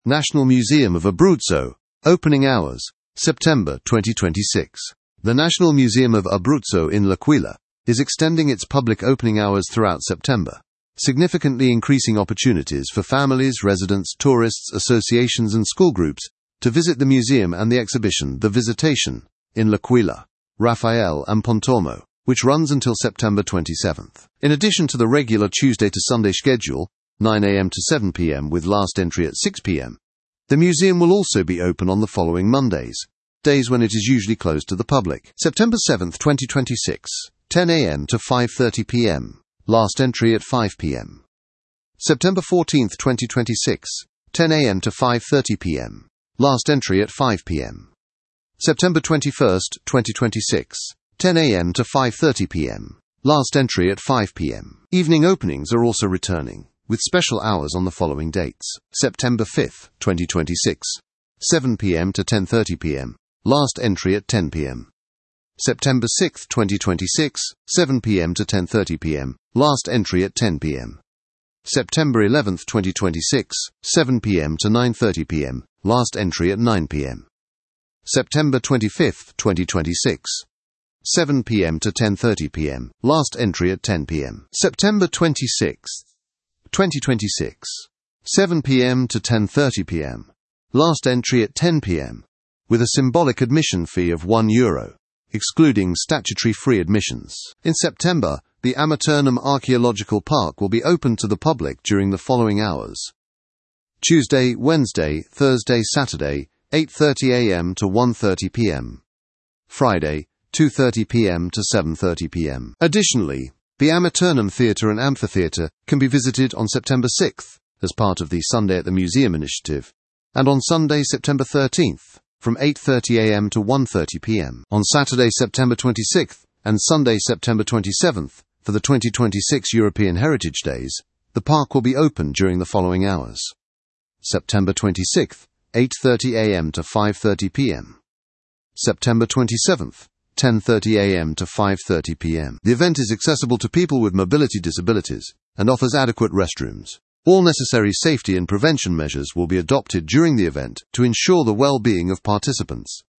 National Museum of Abruzzo. Opening hours, September 2026. The National Museum of Abruzzo in L'Aquila is extending its public opening hours throughout September, significantly increasing opportunities for families, residents, tourists, associations and school groups to visit the museum and the exhibition The Visitation in L'Aquila, Raphael and Pontormo, which runs until September 27th. In addition to the regular Tuesday to Sunday schedule, 9 a.m. to 7 p.m. with last entry at 6 p.m., the museum will also be open on the following Mondays, days when it is usually closed to the public. September 7th, 2026, 10 a.m. to 5:30 p.m. Last entry at 5 p.m. September 14th, 2026, 10 a.m. to 5:30 p.m. Last entry at 5 p.m. September 21st, 2026, 10 a.m. to 5:30 p.m. Last entry at 5 p.m. Evening openings are also returning, with special hours on the following dates. September 5th, 2026, 7 p.m. to 10:30 p.m. Last entry at 10 p.m. September 6th, 2026, 7 p.m. to 10:30 p.m. Last entry at 10 p.m. September 11th, 2026, 7 p.m. to 9:30 p.m. Last entry at 9 p.m. September 25th, 2026, 7 p.m. to 10:30 p.m. Last entry at 10 p.m. September 26th, 2026, 7 p.m. to 10:30 p.m. Last entry at 10 p.m. with a symbolic admission fee of €1, excluding statutory free admissions. In September, the Amaternum Archaeological Park will be open to the public during the following hours: Tuesday, Wednesday, Thursday, Saturday, 8:30 a.m. to 1:30 p.m. Friday, 2:30 p.m. to 7:30 p.m. Additionally, the Amaternum Theatre and Amphitheatre can be visited on September 6th as part of the Sunday at the Museum initiative, and on Sunday, September 13th, from 8:30 a.m. to 1:30 p.m. On Saturday, September 26th, and Sunday, September 27th, for the 2026 European Heritage Days, the park will be open during the following hours: September 26th, 8:30 a.m. to 5:30 p.m. September 27th, 10:30 a.m. to 5:30 p.m. The event is accessible to people with mobility disabilities and offers adequate restrooms. All necessary safety and prevention measures will be adopted during the event to ensure the well-being of participants.